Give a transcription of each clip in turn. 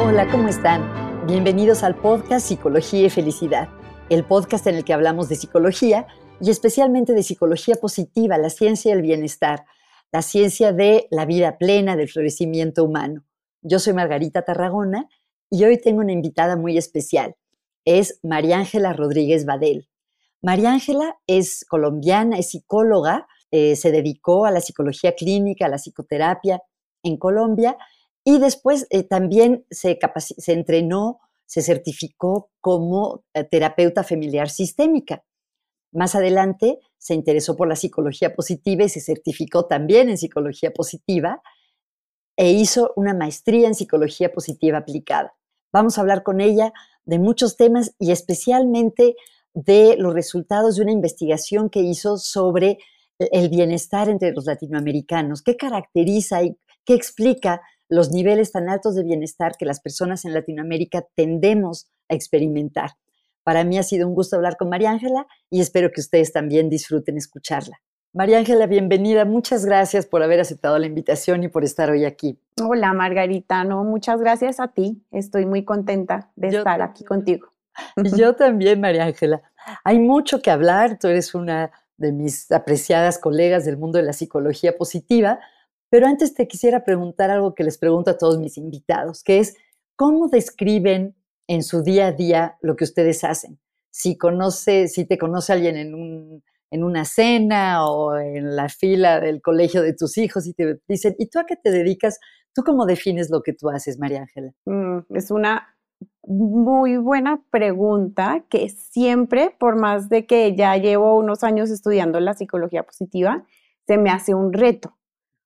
Hola, ¿cómo están? Bienvenidos al podcast Psicología y Felicidad, el podcast en el que hablamos de psicología y especialmente de psicología positiva, la ciencia del bienestar, la ciencia de la vida plena, del florecimiento humano. Yo soy Margarita Tarragona y hoy tengo una invitada muy especial. Es María Ángela Rodríguez Badel. María Ángela es colombiana, es psicóloga, se dedicó a la psicología clínica, a la psicoterapia en Colombia y después también se entrenó, se certificó como terapeuta familiar sistémica. Más adelante se interesó por la psicología positiva y se certificó también en psicología positiva e hizo una maestría en psicología positiva aplicada. Vamos a hablar con ella de muchos temas y especialmente de los resultados de una investigación que hizo sobre el bienestar entre los latinoamericanos. ¿Qué caracteriza y qué explica los niveles tan altos de bienestar que las personas en Latinoamérica tendemos a experimentar? Para mí ha sido un gusto hablar con María Ángela y espero que ustedes también disfruten escucharla. María Ángela, bienvenida. Muchas gracias por haber aceptado la invitación y por estar hoy aquí. Hola, Margarita. No, muchas gracias a ti. Estoy muy contenta de estar aquí contigo. Yo también, María Ángela. Hay mucho que hablar. Tú eres una de mis apreciadas colegas del mundo de la psicología positiva, pero antes te quisiera preguntar algo que les pregunto a todos mis invitados, que es, ¿cómo describen en su día a día lo que ustedes hacen? Si te conoce alguien en una cena o en la fila del colegio de tus hijos y te dicen, ¿y tú a qué te dedicas? ¿Tú cómo defines lo que tú haces, María Ángela? Es una muy buena pregunta que siempre, por más de que ya llevo unos años estudiando la psicología positiva, se me hace un reto.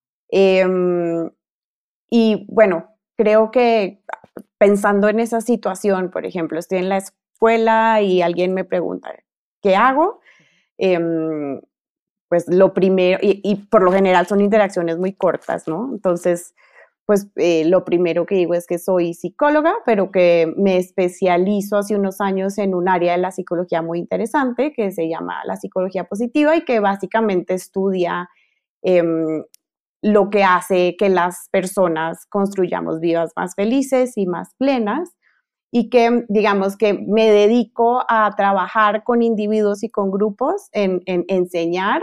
Y bueno, creo que pensando en esa situación, por ejemplo, estoy en la escuela y alguien me pregunta, ¿qué hago? Pues lo primero, y por lo general son interacciones muy cortas, ¿no? Entonces, pues lo primero que digo es que soy psicóloga, pero que me especializo hace unos años en un área de la psicología muy interesante que se llama la psicología positiva y que básicamente estudia lo que hace que las personas construyamos vidas más felices y más plenas y que, digamos, que me dedico a trabajar con individuos y con grupos en enseñar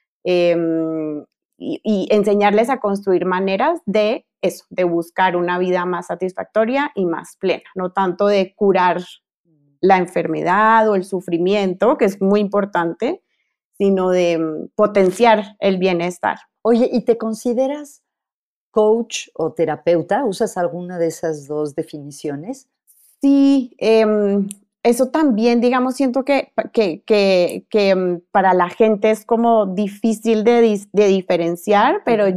y enseñarles a construir maneras de eso, de buscar una vida más satisfactoria y más plena, no tanto de curar la enfermedad o el sufrimiento, que es muy importante, sino de potenciar el bienestar. Oye, ¿y te consideras coach o terapeuta? ¿Usas alguna de esas dos definiciones? Sí, eso también, digamos, siento que para la gente es como difícil de diferenciar, pero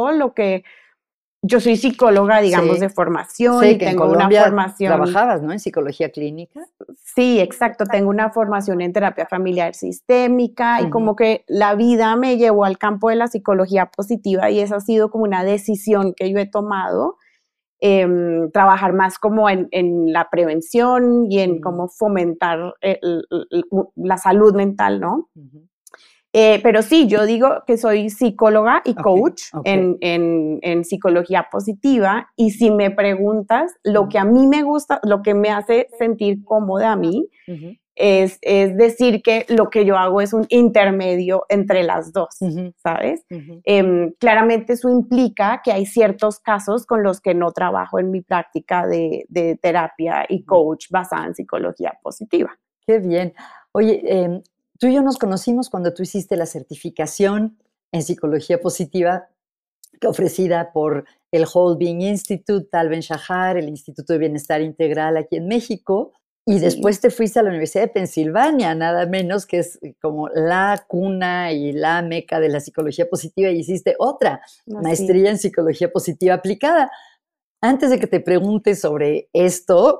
yo soy psicóloga, digamos, de formación Sí, y que en tengo una Colombia formación. trabajabas, ¿no? En psicología clínica. Sí, exacto, tengo una formación en terapia familiar sistémica y como que la vida me llevó al campo de la psicología positiva y esa ha sido como una decisión que yo he tomado. Trabajar más como en la prevención y en cómo fomentar la salud mental, ¿no? Pero sí, yo digo que soy psicóloga y coach en psicología positiva y si me preguntas, lo que a mí me gusta, lo que me hace sentir cómoda a mí, es decir que lo que yo hago es un intermedio entre las dos, ¿sabes? Claramente eso implica que hay ciertos casos con los que no trabajo en mi práctica de terapia y coach basada en psicología positiva. Qué bien. Oye, tú y yo nos conocimos cuando tú hiciste la certificación en psicología positiva ofrecida por el Whole Being Institute, Tal Ben-Shahar, el Instituto de Bienestar Integral aquí en México. Y después te fuiste a la Universidad de Pensilvania, nada menos, que es como la cuna y la meca de la psicología positiva, y hiciste otra maestría en psicología positiva aplicada. Antes de que te pregunte sobre esto,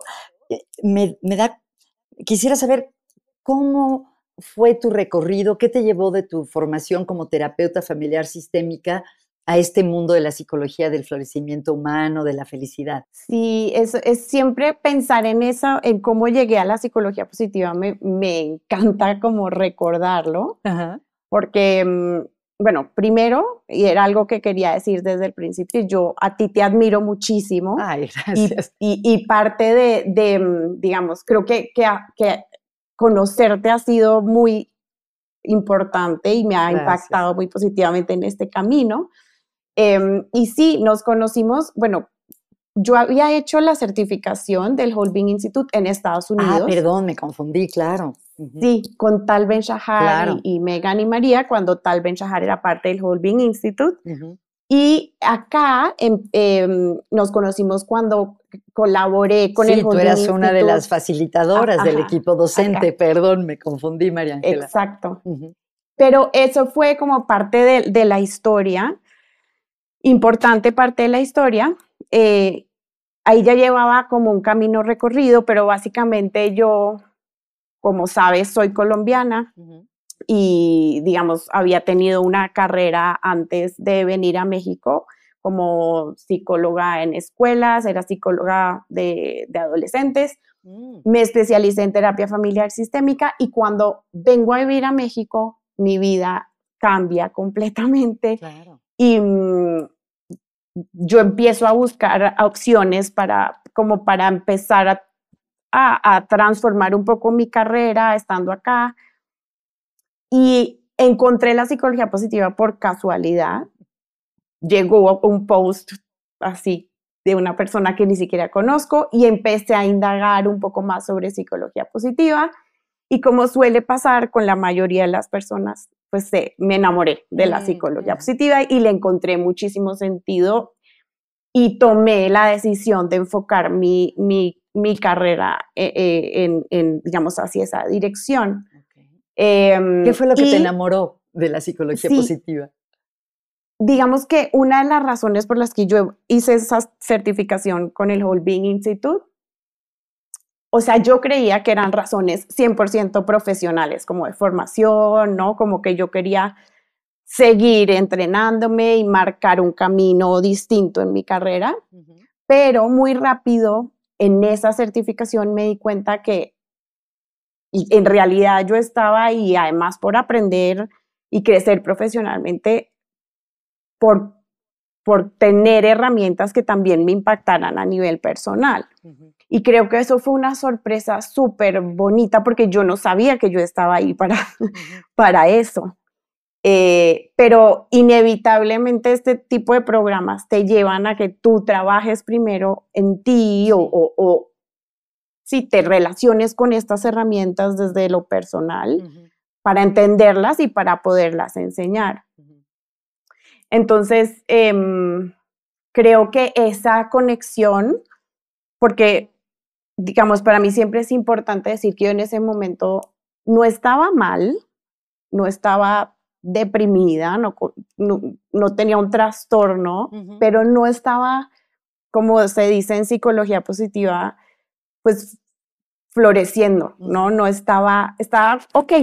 quisiera saber cómo fue tu recorrido, qué te llevó de tu formación como terapeuta familiar sistémica a este mundo de la psicología del florecimiento humano, de la felicidad. Sí, es siempre pensar en eso, en cómo llegué a la psicología positiva, me encanta como recordarlo, porque bueno, primero, y era algo que quería decir desde el principio, yo a ti te admiro muchísimo. Ay, gracias. Y parte digamos, creo que conocerte ha sido muy importante y me ha impactado muy positivamente en este camino. Y sí, nos conocimos, bueno, yo había hecho la certificación del Whole Being Institute en Estados Unidos. Perdón, me confundí, claro. Sí, con Tal Ben-Shahar Claro. y Megan y María, cuando Tal Ben-Shahar era parte del Whole Being Institute. Y acá nos conocimos cuando colaboré con el Whole Being Institute. Sí, tú eras una de las facilitadoras del equipo docente. Acá. Perdón, me confundí, María Ángela. Exacto. Pero eso fue como parte de la historia, importante parte de la historia. Ahí ya llevaba como un camino recorrido, pero básicamente yo, como sabes, soy colombiana y, digamos, había tenido una carrera antes de venir a México como psicóloga en escuelas, era psicóloga de adolescentes. Me especialicé en terapia familiar sistémica y cuando vengo a vivir a México, mi vida cambia completamente. Claro. Y yo empiezo a buscar opciones como para empezar a transformar un poco mi carrera estando acá. Y encontré la psicología positiva por casualidad. Llegó un post así de una persona que ni siquiera conozco y empecé a indagar un poco más sobre psicología positiva. Y como suele pasar con la mayoría de las personas, pues me enamoré de la psicología positiva y le encontré muchísimo sentido y tomé la decisión de enfocar mi carrera digamos, hacia esa dirección. ¿Qué fue lo que te enamoró de la psicología positiva? Digamos que una de las razones por las que yo hice esa certificación con el Whole Being Institute, o sea, yo creía que eran razones 100% profesionales, como de formación, ¿no? Como que yo quería seguir entrenándome y marcar un camino distinto en mi carrera, pero muy rápido en esa certificación me di cuenta que en realidad yo estaba ahí, además por aprender y crecer profesionalmente, por tener herramientas que también me impactaran a nivel personal. Y creo que eso fue una sorpresa súper bonita porque yo no sabía que yo estaba ahí para eso. Pero inevitablemente este tipo de programas te llevan a que tú trabajes primero en ti o si te relaciones con estas herramientas desde lo personal para entenderlas y para poderlas enseñar. Entonces, creo que esa conexión, porque, digamos, para mí siempre es importante decir que yo en ese momento no estaba mal, no estaba deprimida, no tenía un trastorno, pero no estaba, como se dice en psicología positiva, pues floreciendo, ¿no? No estaba ok.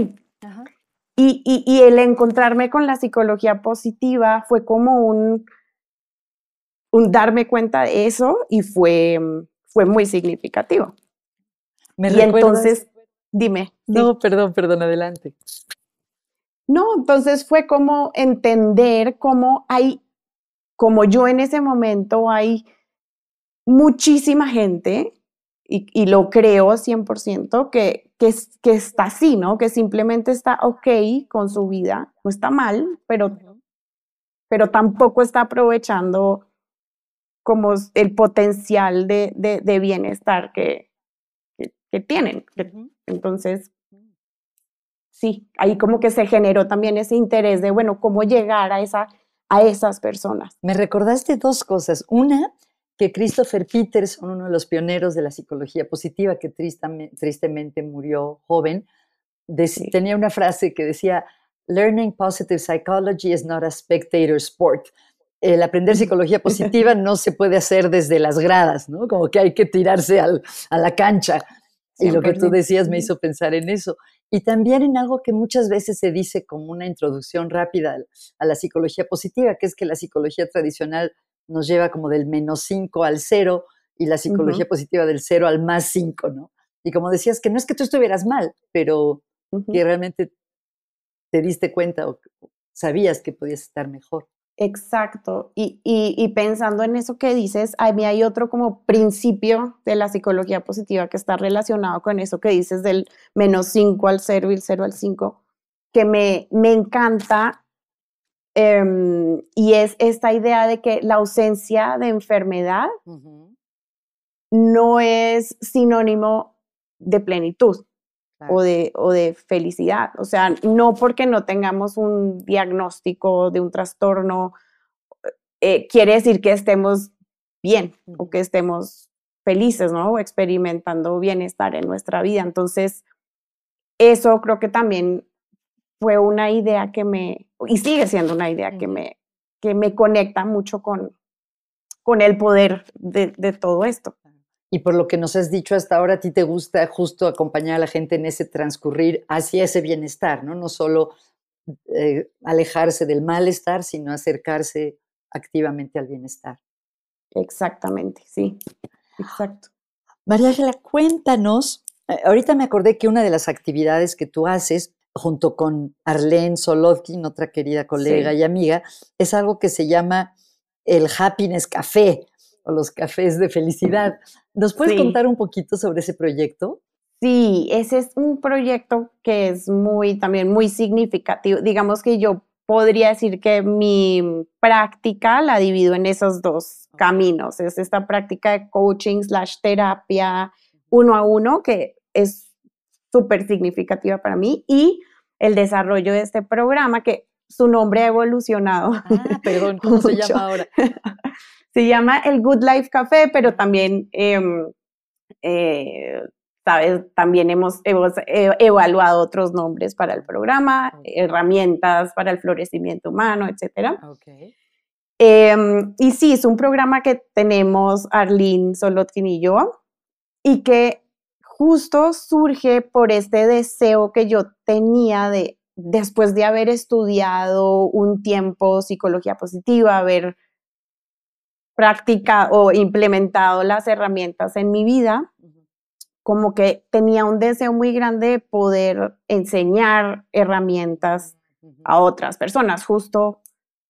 Y el encontrarme con la psicología positiva fue como un darme cuenta de eso y fue muy significativo. Entonces, dime. No, sí. Perdón, adelante. No, entonces fue como entender cómo como yo en ese momento hay muchísima gente, y lo creo 100%, que está así, ¿no? Que simplemente está ok con su vida, no está mal, pero tampoco está aprovechando como el potencial de bienestar que tienen. Entonces, sí, ahí como que se generó también ese interés de, bueno, cómo llegar a esas personas. Me recordaste dos cosas. Una, que Christopher Peterson, uno de los pioneros de la psicología positiva, que tristemente murió joven, tenía una frase que decía, "Learning positive psychology is not a spectator sport". El aprender psicología positiva no se puede hacer desde las gradas, ¿no? Como que hay que tirarse a la cancha. 100%. Y lo que tú decías me hizo pensar en eso. Y también en algo que muchas veces se dice como una introducción rápida a la psicología positiva, que es que la psicología tradicional nos lleva como del -5 al 0 y la psicología positiva del 0 al +5, ¿no? Y como decías, que no es que tú estuvieras mal, pero que realmente te diste cuenta o sabías que podías estar mejor. Exacto. Y pensando en eso que dices, a mí hay otro como principio de la psicología positiva que está relacionado con eso que dices del -5 al 0 y el 0 al 5, que me encanta, y es esta idea de que la ausencia de enfermedad no es sinónimo de plenitud. Claro. O de felicidad. O sea, no porque no tengamos un diagnóstico de un trastorno, quiere decir que estemos bien o que estemos felices, ¿no? O experimentando bienestar en nuestra vida. Entonces, eso creo que también fue una idea y sigue siendo una idea que me conecta mucho con el poder de todo esto. Y por lo que nos has dicho hasta ahora, a ti te gusta justo acompañar a la gente en ese transcurrir hacia ese bienestar, ¿no? No solo alejarse del malestar, sino acercarse activamente al bienestar. Exactamente, sí, exacto. María Ángela, cuéntanos, ahorita me acordé que una de las actividades que tú haces junto con Arlene Solodkin, otra querida colega y amiga, es algo que se llama el Happiness Café o los cafés de felicidad. ¿Nos puedes contar un poquito sobre ese proyecto? Sí, ese es un proyecto que es también muy significativo. Digamos que yo podría decir que mi práctica la divido en esos dos caminos. Es esta práctica de coaching / terapia 1 a 1, que es súper significativa para mí, y el desarrollo de este programa, que su nombre ha evolucionado. Ah, perdón, ¿cómo se llama ahora? Se llama el Good Life Café, pero también, ¿sabes? También hemos evaluado otros nombres para el programa, herramientas para el florecimiento humano, etc. Okay. Y sí, es un programa que tenemos Arlene Solodkin y yo, y que justo surge por este deseo que yo tenía después de haber estudiado un tiempo psicología positiva, haber practicado o implementado las herramientas en mi vida, como que tenía un deseo muy grande de poder enseñar herramientas a otras personas, justo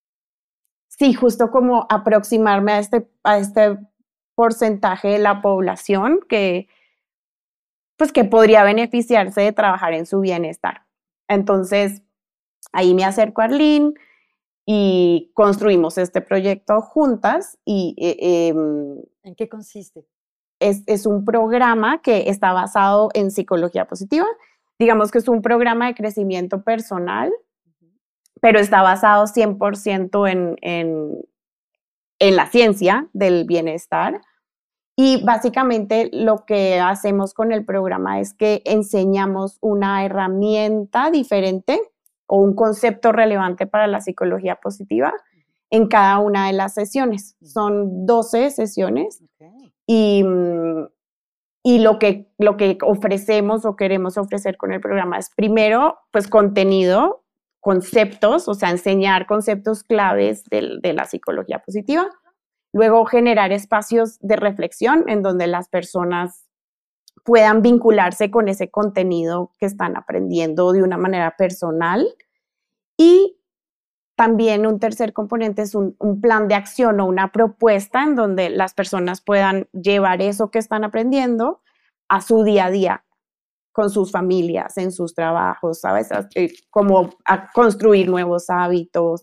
como aproximarme a este porcentaje de la población que podría beneficiarse de trabajar en su bienestar. Entonces, ahí me acerco a Arlene y construimos este proyecto juntas. ¿En qué consiste? Es un programa que está basado en psicología positiva. Digamos que es un programa de crecimiento personal, pero está basado 100% en la ciencia del bienestar. Y básicamente lo que hacemos con el programa es que enseñamos una herramienta diferente o un concepto relevante para la psicología positiva en cada una de las sesiones. Son 12 sesiones. Y lo que ofrecemos o queremos ofrecer con el programa es primero, pues contenido, conceptos, o sea, enseñar conceptos claves de la psicología positiva. Luego generar espacios de reflexión en donde las personas puedan vincularse con ese contenido que están aprendiendo de una manera personal. Y también un tercer componente es un plan de acción o una propuesta en donde las personas puedan llevar eso que están aprendiendo a su día a día, con sus familias, en sus trabajos, ¿sabes? Como a construir nuevos hábitos.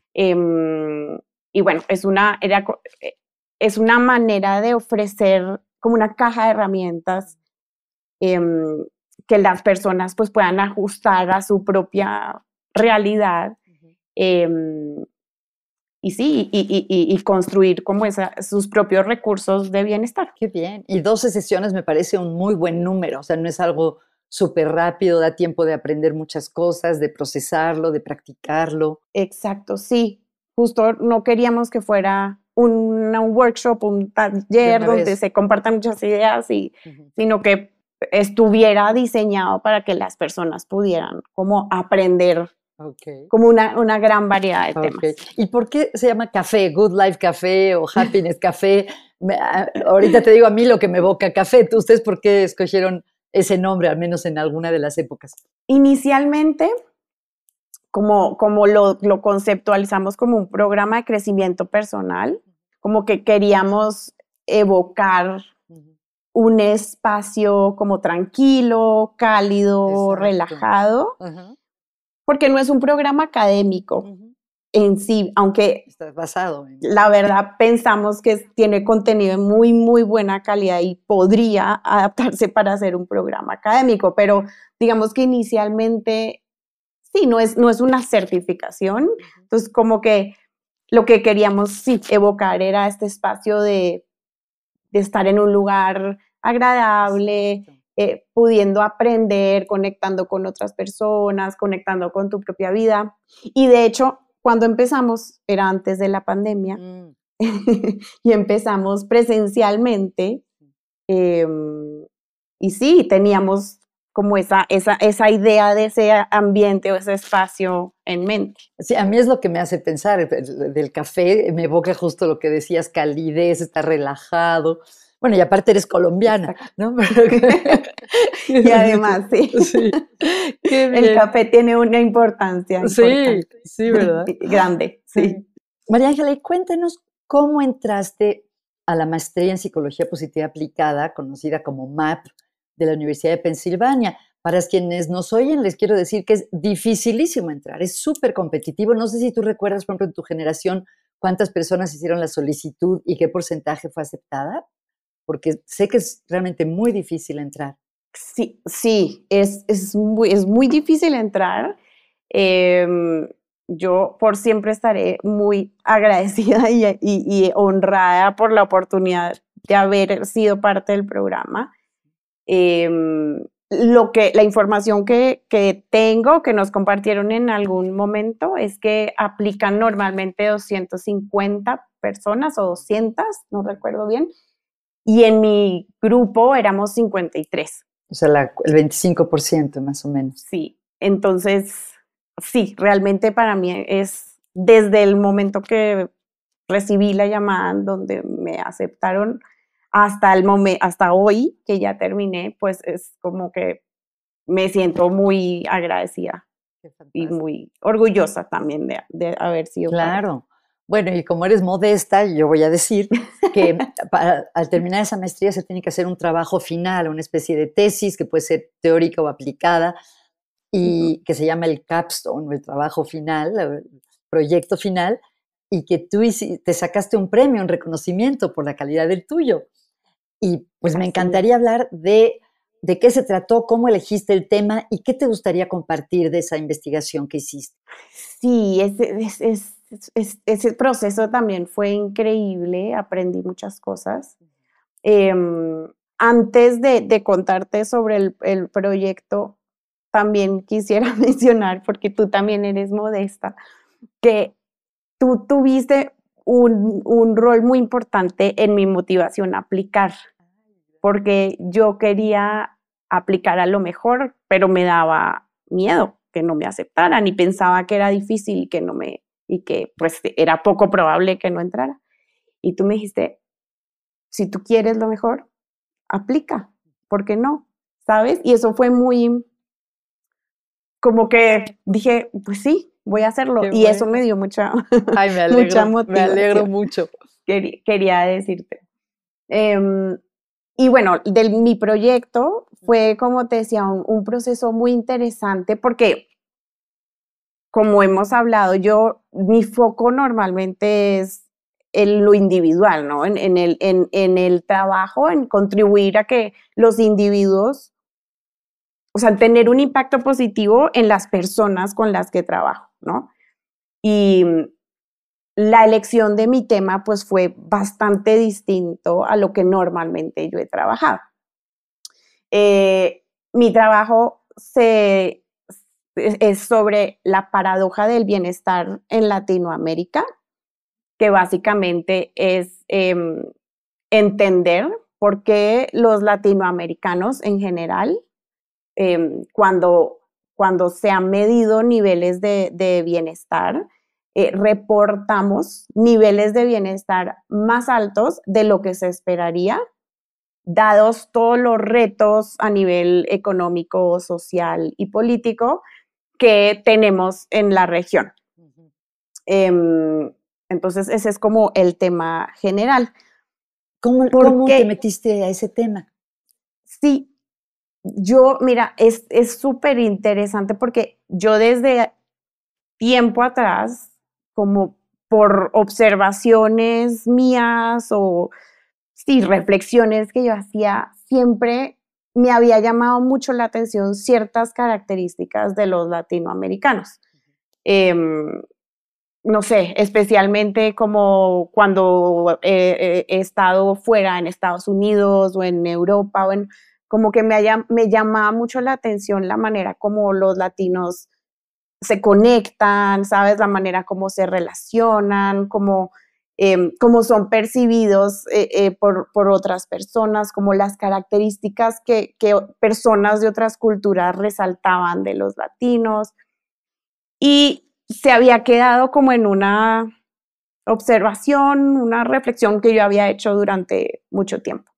Y bueno, es una manera de ofrecer como una caja de herramientas que las personas pues puedan ajustar a su propia realidad. Y sí, y construir como sus propios recursos de bienestar. Qué bien. Y 12 sesiones me parece un muy buen número. O sea, no es algo súper rápido, da tiempo de aprender muchas cosas, de procesarlo, de practicarlo. Exacto, sí. Justo no queríamos que fuera un workshop, un taller donde se compartan muchas ideas, sino que estuviera diseñado para que las personas pudieran como aprender como una gran variedad de temas. ¿Y por qué se llama café? Good Life Café o Happiness Café. Ahorita te digo a mí lo que me evoca café. ¿Ustedes por qué escogieron ese nombre, al menos en alguna de las épocas? Inicialmente, como lo conceptualizamos como un programa de crecimiento personal, como que queríamos evocar un espacio como tranquilo, cálido, relajado, porque no es un programa académico en sí, aunque está basado en... la verdad pensamos que tiene contenido de muy, muy buena calidad y podría adaptarse para hacer un programa académico, pero digamos que inicialmente sí, no es una certificación, entonces como que lo que queríamos sí evocar era este espacio de estar en un lugar agradable, pudiendo aprender, conectando con otras personas, conectando con tu propia vida. Y de hecho, cuando empezamos, era antes de la pandemia, y empezamos presencialmente, y sí, teníamos como esa idea de ese ambiente o ese espacio en mente. Sí, a mí es lo que me hace pensar, del café me evoca justo lo que decías, calidez, está relajado. Bueno, y aparte eres colombiana, ¿no? Y además, sí. Sí. Qué bien. El café tiene una importancia importante. Sí, ¿verdad? Grande, sí. María Ángela, y cuéntanos cómo entraste a la maestría en Psicología Positiva Aplicada, conocida como MAP, de la Universidad de Pensilvania. Para quienes nos oyen, les quiero decir que es dificilísimo entrar, es súper competitivo. No sé si tú recuerdas, por ejemplo, en tu generación, cuántas personas hicieron la solicitud y qué porcentaje fue aceptada, porque sé que es realmente muy difícil entrar. Sí, es muy difícil entrar. Yo por siempre estaré muy agradecida y honrada por la oportunidad de haber sido parte del programa. La información que tengo, que nos compartieron en algún momento, es que aplican normalmente 250 personas o 200, no recuerdo bien, y en mi grupo éramos 53. O sea, el 25% más o menos. Sí, entonces, sí, realmente para mí es desde el momento que recibí la llamada en donde me aceptaron hasta hoy que ya terminé, pues es como que me siento muy agradecida y muy orgullosa también de haber sido parte. Claro. Bueno, y como eres modesta, yo voy a decir que al terminar esa maestría se tiene que hacer un trabajo final, una especie de tesis que puede ser teórica o aplicada y que se llama el capstone, el trabajo final, el proyecto final, y que tú te sacaste un premio, un reconocimiento por la calidad del tuyo. Y pues me encantaría hablar de qué se trató, cómo elegiste el tema y qué te gustaría compartir de esa investigación que hiciste. Sí, ese proceso también fue increíble, aprendí muchas cosas. Antes de contarte sobre el proyecto, también quisiera mencionar, porque tú también eres modesta, que tú tuviste un rol muy importante en mi motivación a aplicar, porque yo quería aplicar a lo mejor, pero me daba miedo que no me aceptaran y pensaba que era difícil y que pues era poco probable que no entrara. Y tú me dijiste, si tú quieres lo mejor, aplica, ¿por qué no? ¿Sabes? Y eso fue muy, como que dije, pues sí, voy a hacerlo. Qué Y eso bueno. me dio mucha, Ay, me mucha alegro, me alegro motivación. mucho. Quería decirte. Y bueno, mi proyecto fue, como te decía, un proceso muy interesante porque, como hemos hablado, mi foco normalmente es en lo individual, ¿no? En el trabajo, en contribuir a que los individuos, o sea, tener un impacto positivo en las personas con las que trabajo, ¿no? Y la elección de mi tema, pues, fue bastante distinto a lo que normalmente yo he trabajado. Mi trabajo es sobre la paradoja del bienestar en Latinoamérica, que básicamente es entender por qué los latinoamericanos en general, cuando se han medido niveles de bienestar, reportamos niveles de bienestar más altos de lo que se esperaría, dados todos los retos a nivel económico, social y político que tenemos en la región. Entonces, ese es como el tema general. ¿Cómo te metiste a ese tema? Sí, mira, es súper interesante porque yo desde tiempo atrás, como por observaciones mías o sí, reflexiones que yo hacía, siempre me había llamado mucho la atención ciertas características de los latinoamericanos. No sé, especialmente como cuando he estado fuera en Estados Unidos o en Europa, como que me llamaba mucho la atención la manera como los latinos se conectan, ¿sabes? La manera como se relacionan, cómo son percibidos por otras personas, como las características que personas de otras culturas resaltaban de los latinos. Y se había quedado como en una observación, una reflexión que yo había hecho durante mucho tiempo.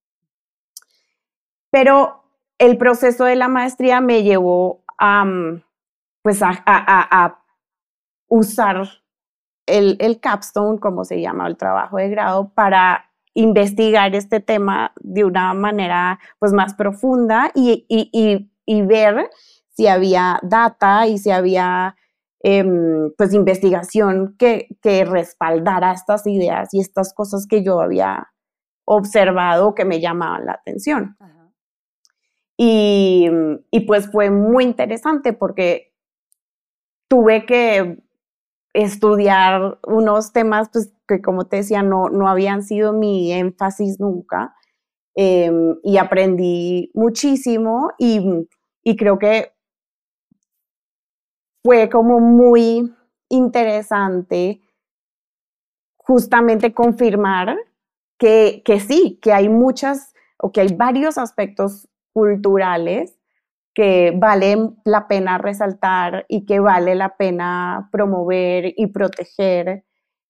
Pero el proceso de la maestría me llevó pues a usar el capstone, como se llama, el trabajo de grado, para investigar este tema de una manera pues más profunda y ver si había data y si había pues investigación que respaldara estas ideas y estas cosas que yo había observado que me llamaban la atención. Ajá. Y pues fue muy interesante porque tuve que estudiar unos temas pues, que, como te decía, no habían sido mi énfasis nunca, y aprendí muchísimo y creo que fue como muy interesante justamente confirmar que sí, que hay muchas o que hay varios aspectos culturales que vale la pena resaltar y que vale la pena promover y proteger,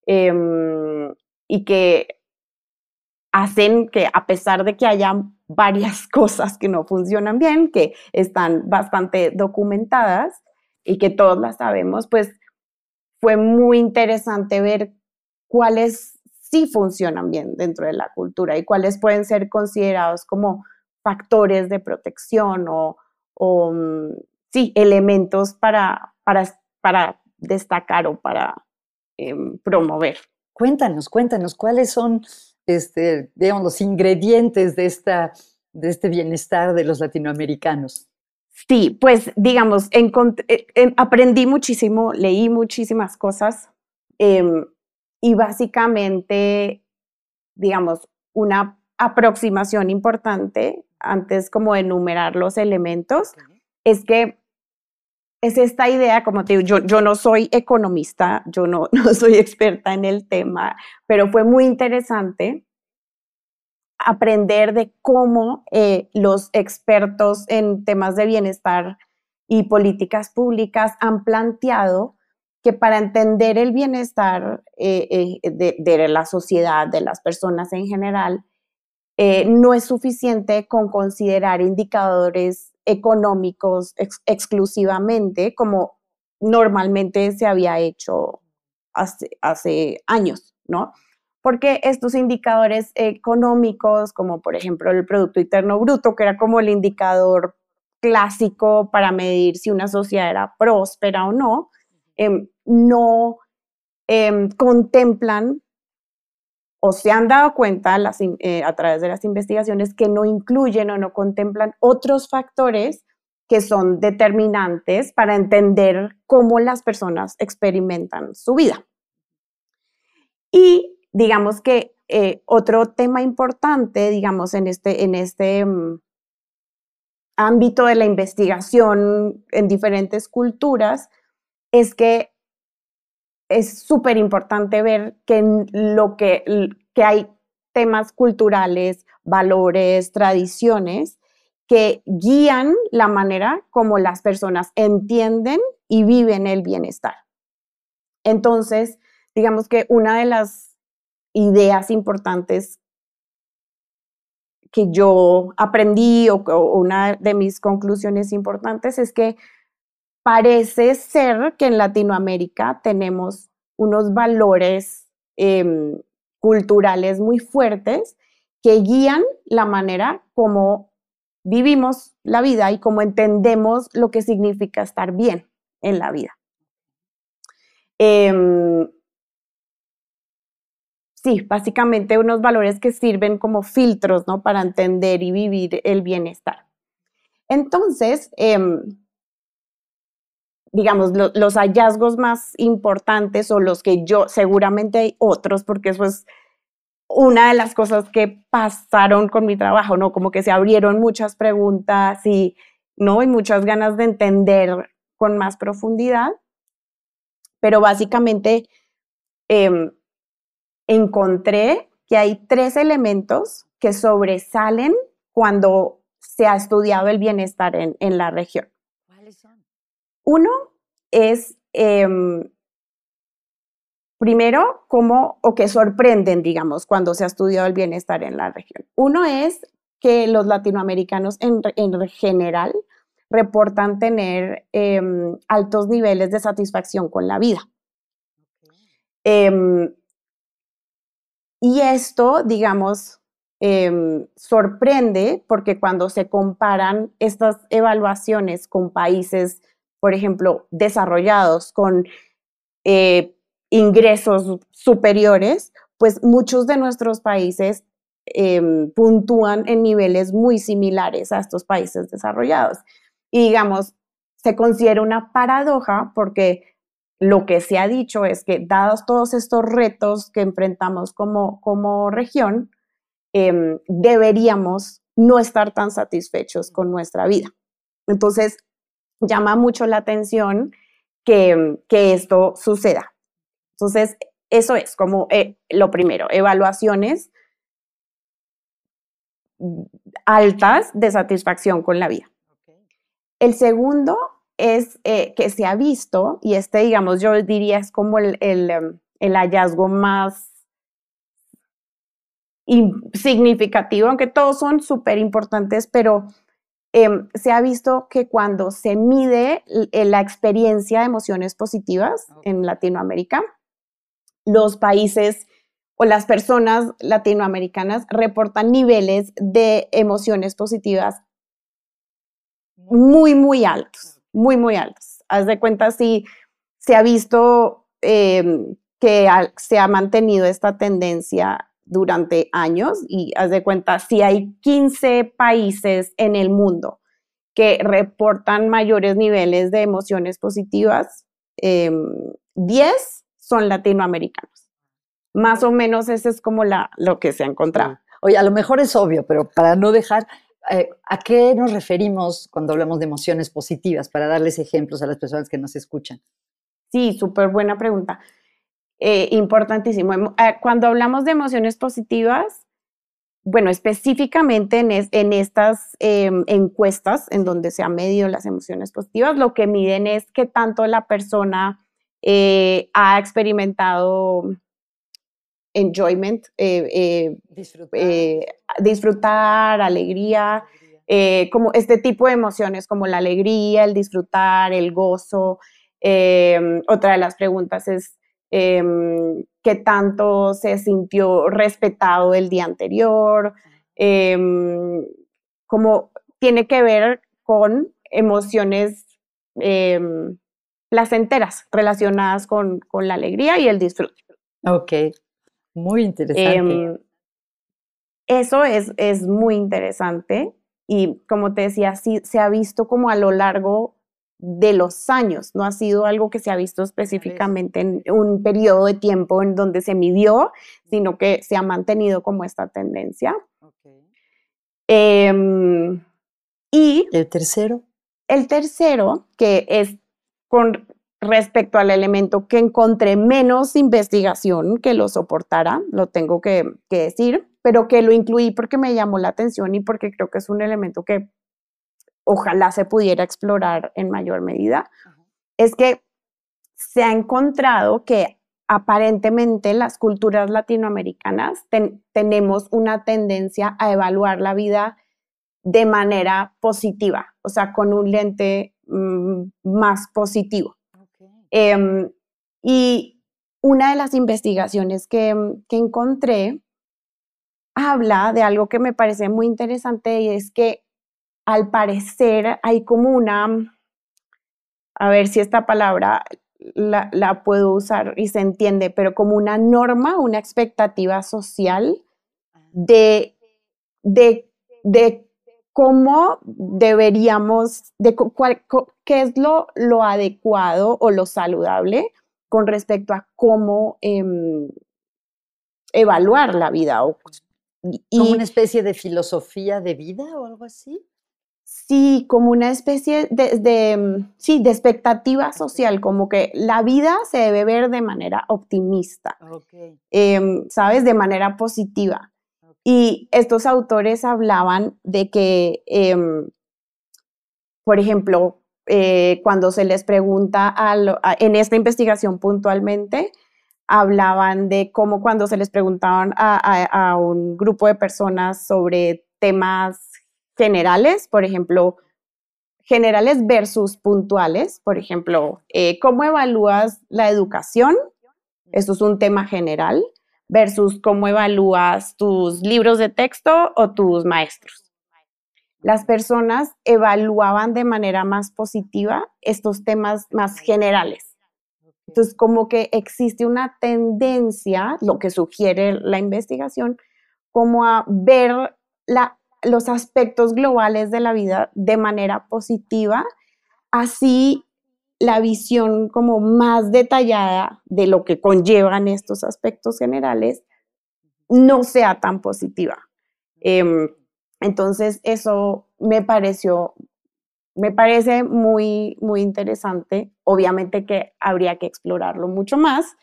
y que hacen que, a pesar de que haya varias cosas que no funcionan bien, que están bastante documentadas y que todos las sabemos, pues fue muy interesante ver cuáles sí funcionan bien dentro de la cultura y cuáles pueden ser considerados como factores de protección o sí, elementos para destacar o para promover. Cuéntanos, ¿cuáles son, digamos, los ingredientes de este bienestar de los latinoamericanos? Sí, pues digamos, aprendí muchísimo, leí muchísimas cosas, y básicamente, digamos, una aproximación importante antes como de enumerar los elementos, es que es esta idea, como te digo, yo no soy economista, yo no soy experta en el tema, pero fue muy interesante aprender de cómo los expertos en temas de bienestar y políticas públicas han planteado que para entender el bienestar de la sociedad, de las personas en general, no es suficiente con considerar indicadores económicos exclusivamente, como normalmente se había hecho hace años, ¿no? Porque estos indicadores económicos, como por ejemplo el Producto Interno Bruto, que era como el indicador clásico para medir si una sociedad era próspera o no, no contemplan o se han dado cuenta a través de las investigaciones que no incluyen o no contemplan otros factores que son determinantes para entender cómo las personas experimentan su vida. Y digamos que otro tema importante, digamos, en este ámbito de la investigación en diferentes culturas, es que es súper importante ver que hay temas culturales, valores, tradiciones que guían la manera como las personas entienden y viven el bienestar. Entonces, digamos que una de las ideas importantes que yo aprendí o una de mis conclusiones importantes es que parece ser que en Latinoamérica tenemos unos valores culturales muy fuertes que guían la manera como vivimos la vida y cómo entendemos lo que significa estar bien en la vida. Sí, básicamente unos valores que sirven como filtros, ¿no? Para entender y vivir el bienestar. Entonces, digamos, los hallazgos más importantes o los que yo, seguramente hay otros, porque eso es una de las cosas que pasaron con mi trabajo, ¿no? Como que se abrieron muchas preguntas y, ¿no? Y muchas ganas de entender con más profundidad, pero básicamente encontré que hay 3 elementos que sobresalen cuando se ha estudiado el bienestar en la región. ¿Cuáles son? Uno es, primero, o que sorprenden, digamos, cuando se ha estudiado el bienestar en la región. Uno es que los latinoamericanos en general reportan tener altos niveles de satisfacción con la vida. Okay. Y esto, digamos, sorprende porque cuando se comparan estas evaluaciones con países, por ejemplo, desarrollados, con ingresos superiores, pues muchos de nuestros países puntúan en niveles muy similares a estos países desarrollados. Y digamos, se considera una paradoja porque lo que se ha dicho es que dados todos estos retos que enfrentamos como región, deberíamos no estar tan satisfechos con nuestra vida. Entonces, llama mucho la atención que esto suceda. Entonces, eso es como lo primero, evaluaciones altas de satisfacción con la vida. Okay. El segundo es que se ha visto, y digamos, yo diría es como el hallazgo más significativo, aunque todos son súper importantes, pero se ha visto que cuando se mide la experiencia de emociones positivas en Latinoamérica, los países o las personas latinoamericanas reportan niveles de emociones positivas muy, muy altos, muy, muy altos. Haz de cuenta si se ha visto que se ha mantenido esta tendencia durante años y haz de cuenta si hay 15 países en el mundo que reportan mayores niveles de emociones positivas, 10 son latinoamericanos. Más o menos ese es como lo que se ha encontrado. Sí. Oye, a lo mejor es obvio, pero para no dejar, ¿a qué nos referimos cuando hablamos de emociones positivas? Para darles ejemplos a las personas que nos escuchan. Sí, súper buena pregunta. Importantísimo. Cuando hablamos de emociones positivas, bueno, específicamente en estas encuestas en donde se han medido las emociones positivas, lo que miden es qué tanto la persona ha experimentado enjoyment, disfrutar, alegría, como este tipo de emociones como la alegría, el disfrutar, el gozo. Otra de las preguntas es qué tanto se sintió respetado el día anterior, como tiene que ver con emociones placenteras relacionadas con la alegría y el disfrute. Ok, muy interesante. Eso es muy interesante y como te decía, sí se ha visto como a lo largo de los años, no ha sido algo que se ha visto específicamente en un periodo de tiempo en donde se midió, sino que se ha mantenido como esta tendencia. Okay. Y ¿el tercero? El tercero, que es con respecto al elemento que encontré menos investigación que lo soportara, lo tengo que decir, pero que lo incluí porque me llamó la atención y porque creo que es un elemento que ojalá se pudiera explorar en mayor medida, es que se ha encontrado que aparentemente las culturas latinoamericanas tenemos una tendencia a evaluar la vida de manera positiva, o sea, con un lente más positivo. Okay. Y una de las investigaciones que encontré habla de algo que me parece muy interesante y es que al parecer hay como a ver si esta palabra la puedo usar y se entiende, pero como una norma, una expectativa social de, de, de cómo deberíamos, qué es lo adecuado o lo saludable con respecto a cómo evaluar la vida. ¿Como una especie de filosofía de vida o algo así? Sí, como una especie sí, de expectativa social, como que la vida se debe ver de manera optimista, Okay. ¿Sabes? De manera positiva. Okay. Y estos autores hablaban de que, por ejemplo, cuando se les pregunta en esta investigación puntualmente, hablaban de cómo cuando se les preguntaban a un grupo de personas sobre temas generales, por ejemplo, generales versus puntuales, por ejemplo, ¿cómo evalúas la educación? Eso es un tema general, versus cómo evalúas tus libros de texto o tus maestros. Las personas evaluaban de manera más positiva estos temas más generales. Entonces, como que existe una tendencia, lo que sugiere la investigación, como a ver los aspectos globales de la vida de manera positiva, así la visión como más detallada de lo que conllevan estos aspectos generales no sea tan positiva. Entonces, eso me parece muy, muy interesante. Obviamente que habría que explorarlo mucho más,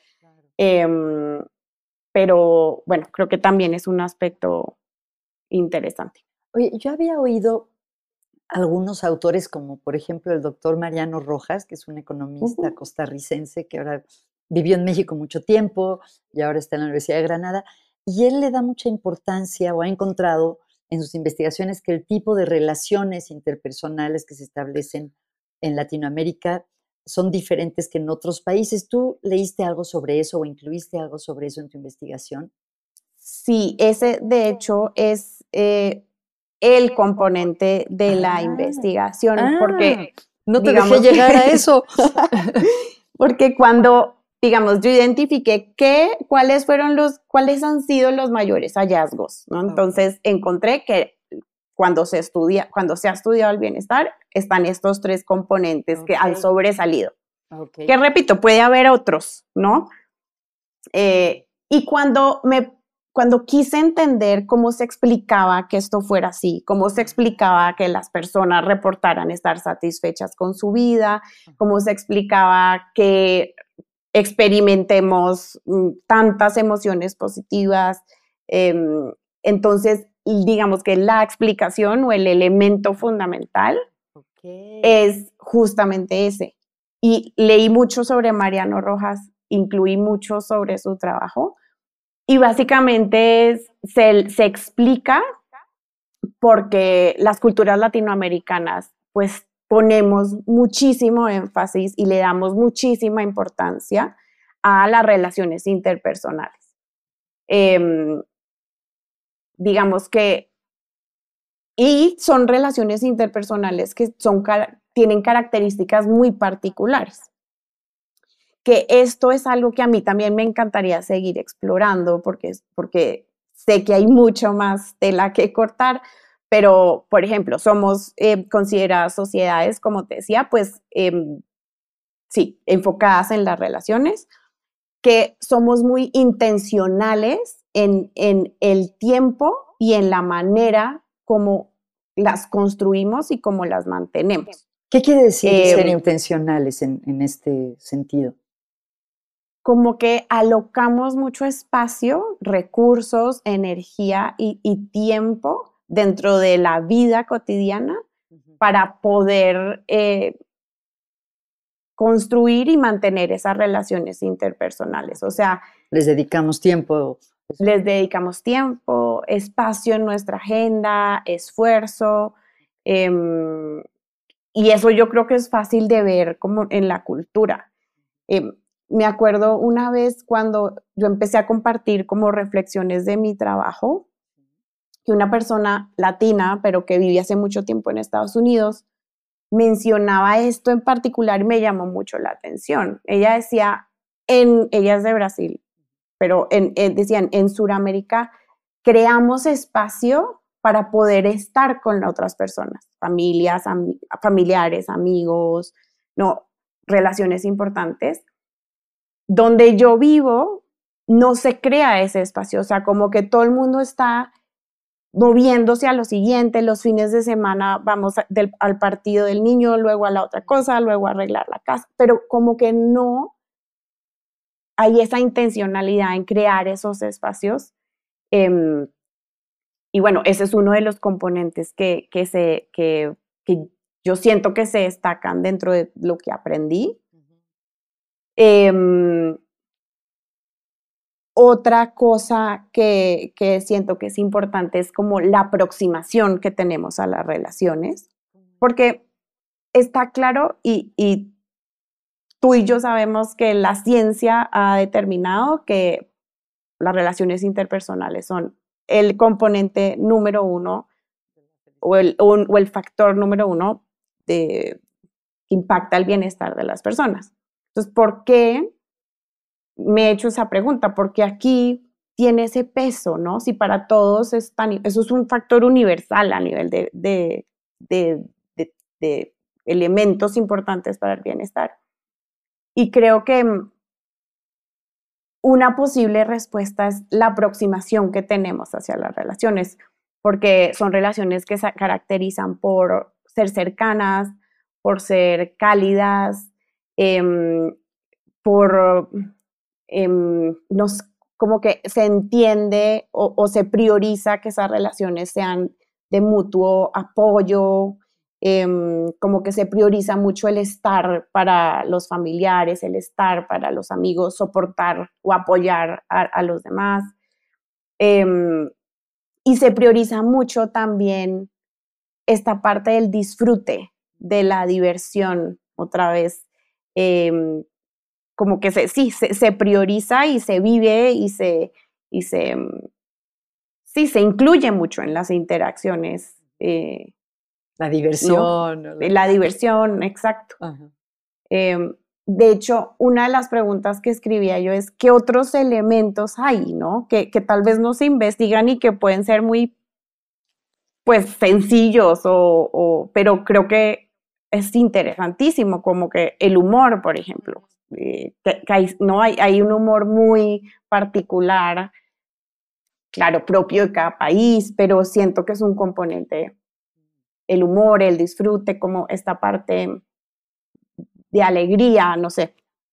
pero bueno, creo que también es un aspecto interesante. Oye, yo había oído algunos autores, como por ejemplo el doctor Mariano Rojas, que es un economista costarricense que ahora vivió en México mucho tiempo y ahora está en la Universidad de Granada, y él le da mucha importancia o ha encontrado en sus investigaciones que el tipo de relaciones interpersonales que se establecen en Latinoamérica son diferentes que en otros países. ¿Tú leíste algo sobre eso o incluiste algo sobre eso en tu investigación? Sí, ese de hecho es el componente de la Ah, investigación, ah, porque no te dejé digamos llegar a que, eso. porque cuando, digamos, yo identifiqué cuáles han sido los mayores hallazgos, ¿no? Okay. Entonces encontré que cuando se ha estudiado el bienestar, están estos tres componentes que han Okay. sobresalido. Okay. Que repito, puede haber otros, ¿no? Y cuando quise entender cómo se explicaba que esto fuera así, cómo se explicaba que las personas reportaran estar satisfechas con su vida, cómo se explicaba que experimentemos tantas emociones positivas, entonces digamos que la explicación o el elemento fundamental Okay. es justamente ese. Y leí mucho sobre Mariano Rojas, incluí mucho sobre su trabajo y básicamente se explica porque las culturas latinoamericanas pues ponemos muchísimo énfasis y le damos muchísima importancia a las relaciones interpersonales. Eh, digamos que, y son relaciones interpersonales que tienen características muy particulares. Que esto es algo que a mí también me encantaría seguir explorando porque sé que hay mucho más tela que cortar, pero, por ejemplo, somos consideradas sociedades, como te decía, pues sí, enfocadas en las relaciones, que somos muy intencionales en el tiempo y en la manera como las construimos y cómo las mantenemos. ¿Qué quiere decir ser Eh, intencionales en este sentido? Como que alocamos mucho espacio, recursos, energía y tiempo dentro de la vida cotidiana Ujú. para poder construir y mantener esas relaciones interpersonales. O sea, Les dedicamos tiempo. les dedicamos tiempo, espacio en nuestra agenda, esfuerzo, y eso yo creo que es fácil de ver como en la cultura. Me acuerdo una vez cuando yo empecé a compartir como reflexiones de mi trabajo, que una persona latina, pero que vivía hace mucho tiempo en Estados Unidos, mencionaba esto en particular y me llamó mucho la atención. Ella decía, ella es de Brasil, pero decían, en Sudamérica creamos espacio para poder estar con otras personas, familiares, amigos, no, relaciones importantes. Donde yo vivo, no se crea ese espacio, o sea, como que todo el mundo está moviéndose a lo siguiente, los fines de semana vamos al partido del niño, luego a la otra cosa, luego a arreglar la casa, pero como que no hay esa intencionalidad en crear esos espacios. Y bueno, ese es uno de los componentes que yo siento que se destacan dentro de lo que aprendí. Otra cosa que siento que es importante es como la aproximación que tenemos a las relaciones, porque está claro y tú y yo sabemos que la ciencia ha determinado que las relaciones interpersonales son el componente número uno o el factor número uno que impacta el bienestar de las personas. Entonces, ¿por qué me he hecho esa pregunta? Porque aquí tiene ese peso, ¿no? Si para todos eso es un factor universal a nivel de elementos importantes para el bienestar. Y creo que una posible respuesta es la aproximación que tenemos hacia las relaciones, porque son relaciones que se caracterizan por ser cercanas, por ser cálidas, por como que se entiende o se prioriza que esas relaciones sean de mutuo apoyo, como que se prioriza mucho el estar para los familiares, el estar para los amigos, soportar o apoyar a los demás. Y se prioriza mucho también esta parte del disfrute, de la diversión, otra vez. Como que se prioriza y se vive y se incluye mucho en las interacciones. La diversión. ¿no? La diversión, exacto. De hecho, una de las preguntas que escribía yo es, ¿qué otros elementos hay, no? Que tal vez no se investigan y que pueden ser muy, pues, sencillos, pero creo que es interesantísimo, como que el humor, por ejemplo. Hay un humor muy particular, claro, propio de cada país, pero siento que es un componente, el humor, el disfrute, como esta parte de alegría, no sé.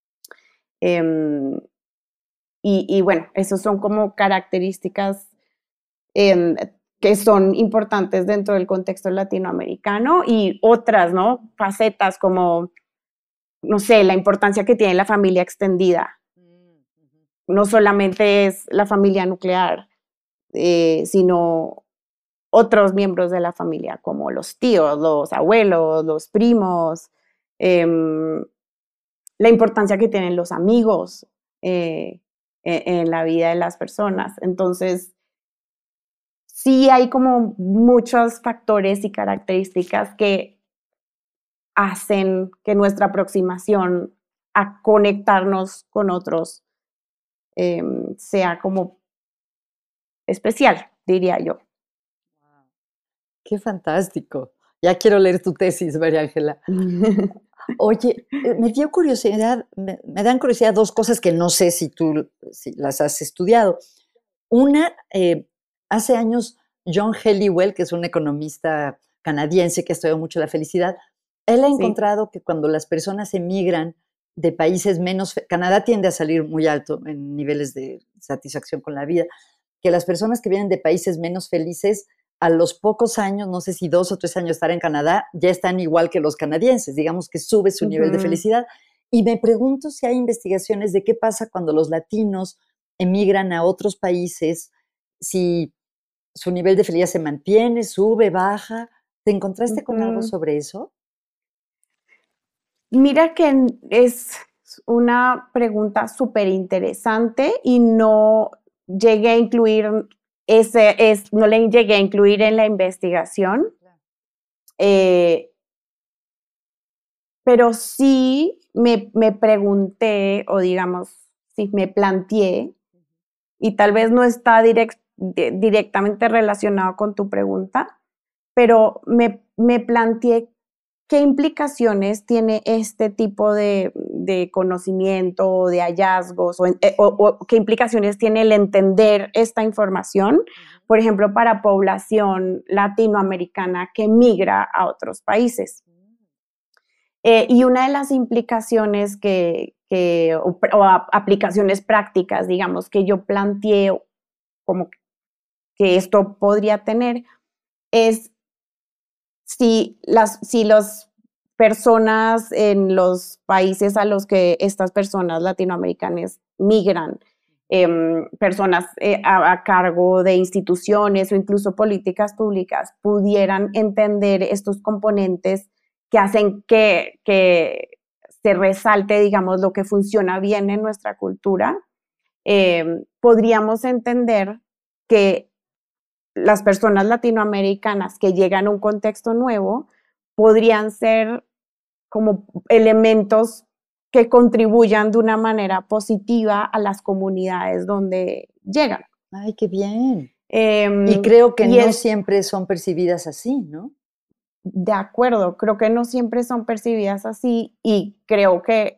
Y bueno, esos son como características que son importantes dentro del contexto latinoamericano y otras, ¿no? Facetas como, no sé, la importancia que tiene la familia extendida. No solamente es la familia nuclear, sino otros miembros de la familia, como los tíos, los abuelos, los primos, la importancia que tienen los amigos en la vida de las personas. Entonces, sí hay como muchos factores y características que hacen que nuestra aproximación a conectarnos con otros sea como especial, diría yo. Qué fantástico. Ya quiero leer tu tesis, María Ángela. Oye, me dio curiosidad, me dan curiosidad dos cosas que no sé si tú las has estudiado. Una, hace años, John Helliwell, que es un economista canadiense que ha estudiado mucho la felicidad, él ha encontrado que cuando las personas emigran de países menos, Canadá tiende a salir muy alto en niveles de satisfacción con la vida, que las personas que vienen de países menos felices, a los pocos años, no sé si 2 o 3 años de estar en Canadá, ya están igual que los canadienses, digamos que sube su nivel de felicidad. Y me pregunto si hay investigaciones de qué pasa cuando los latinos emigran a otros países, si su nivel de felicidad se mantiene, sube, baja. ¿Te encontraste con algo sobre eso? Mira que es una pregunta súper interesante y no llegué a incluir no le llegué a incluir en la investigación, pero sí me pregunté, o digamos, sí me planteé, y tal vez no está directamente relacionado con tu pregunta, pero me planteé qué implicaciones tiene este tipo de conocimiento, de hallazgos, o qué implicaciones tiene el entender esta información, por ejemplo, para población latinoamericana que migra a otros países. Y una de las implicaciones o aplicaciones prácticas, digamos, que yo planteé como que esto podría tener es si las personas en los países a los que estas personas latinoamericanas migran, personas a cargo de instituciones o incluso políticas públicas, pudieran entender estos componentes que hacen que se resalte, digamos, lo que funciona bien en nuestra cultura, podríamos entender que las personas latinoamericanas que llegan a un contexto nuevo podrían ser como elementos que contribuyan de una manera positiva a las comunidades donde llegan. Ay, qué bien. Y creo que no siempre son percibidas así, ¿no? De acuerdo, creo que no siempre son percibidas así y creo que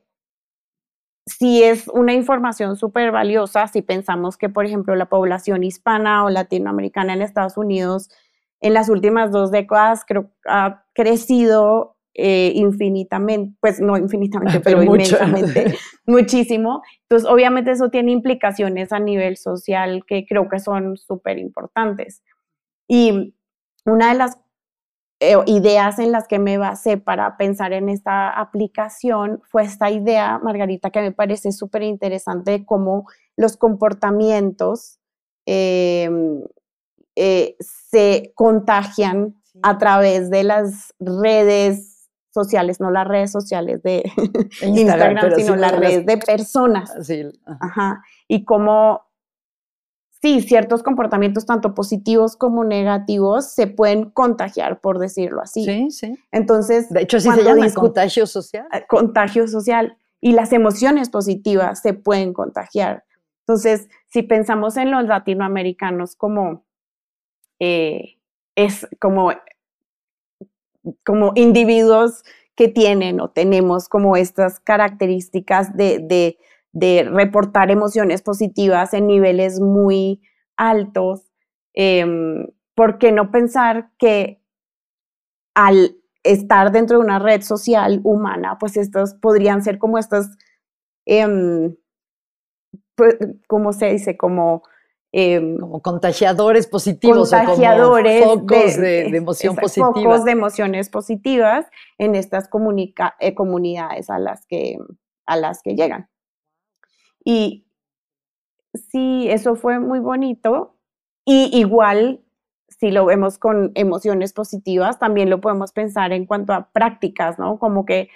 sí es una información súper valiosa si pensamos que, por ejemplo, la población hispana o latinoamericana en Estados Unidos en las últimas 2 décadas creo ha crecido infinitamente, pues no infinitamente, pero inmensamente, muchísimo. Entonces, obviamente eso tiene implicaciones a nivel social que creo que son súper importantes. Y una de las ideas en las que me basé para pensar en esta aplicación fue esta idea, Margarita, que me parece súper interesante de cómo los comportamientos se contagian a través de las redes sociales, no las redes sociales de Instagram, sino las redes de personas. Sí, ajá. Y cómo sí, ciertos comportamientos, tanto positivos como negativos, se pueden contagiar, por decirlo así. Sí, sí. Entonces, de hecho, así se llama contagio social. Contagio social. Y las emociones positivas se pueden contagiar. Entonces, si pensamos en los latinoamericanos como como individuos que tienen o tenemos como estas características de reportar emociones positivas en niveles muy altos, ¿por qué no pensar que al estar dentro de una red social humana, pues estas podrían ser como estas, pues, ¿cómo se dice? Como contagiadores positivos contagiadores o como focos de emoción positiva. Focos de emociones positivas en estas comunidades a las que llegan. Y sí, eso fue muy bonito. Y igual, si lo vemos con emociones positivas, también lo podemos pensar en cuanto a prácticas, ¿no? Como que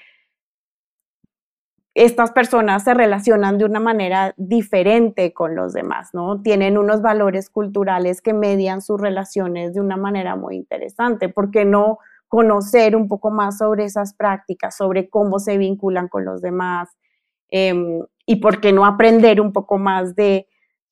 estas personas se relacionan de una manera diferente con los demás, ¿no? Tienen unos valores culturales que median sus relaciones de una manera muy interesante. ¿Por qué no conocer un poco más sobre esas prácticas, sobre cómo se vinculan con los demás? Y por qué no aprender un poco más de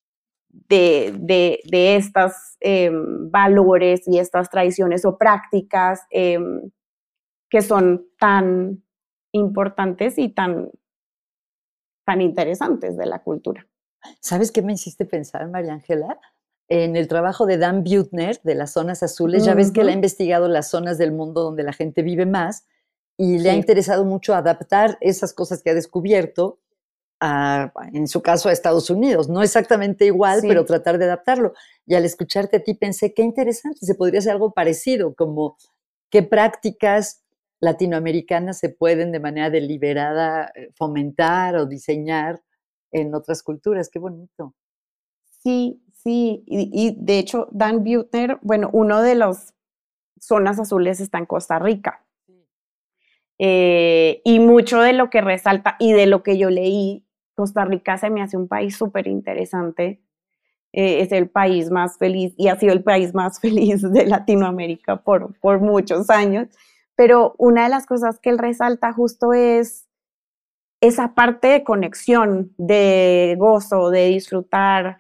estos valores y estas tradiciones o prácticas que son tan importantes y tan interesantes de la cultura. ¿Sabes qué me hiciste pensar, María Ángela? En el trabajo de Dan Buettner de las zonas azules, ya ves que él ha investigado las zonas del mundo donde la gente vive más y le ha interesado mucho adaptar esas cosas que ha descubierto en su caso, a Estados Unidos. No exactamente igual, pero tratar de adaptarlo. Y al escucharte a ti pensé, qué interesante, se podría hacer algo parecido, como qué prácticas latinoamericanas se pueden de manera deliberada fomentar o diseñar en otras culturas. Qué bonito. Sí, sí. Y de hecho, Dan Buettner, bueno, uno de las zonas azules está en Costa Rica. Y mucho de lo que resalta y de lo que yo leí, Costa Rica se me hace un país súper interesante. Es el país más feliz y ha sido el país más feliz de Latinoamérica por muchos años. Pero una de las cosas que él resalta justo es esa parte de conexión, de gozo, de disfrutar,